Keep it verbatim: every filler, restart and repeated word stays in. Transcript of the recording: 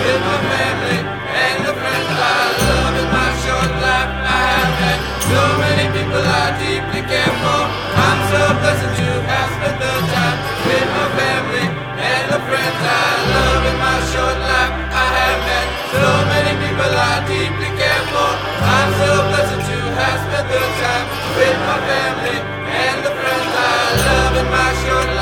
with my family and the friends I love. In my short life I have met so many people I deeply care for. I'm so blessed to have spent the time with my family and the friends I love. In my short life I have met so many people I deeply care for. I'm so blessed to have spent the time with my family and the friends I love. In my short life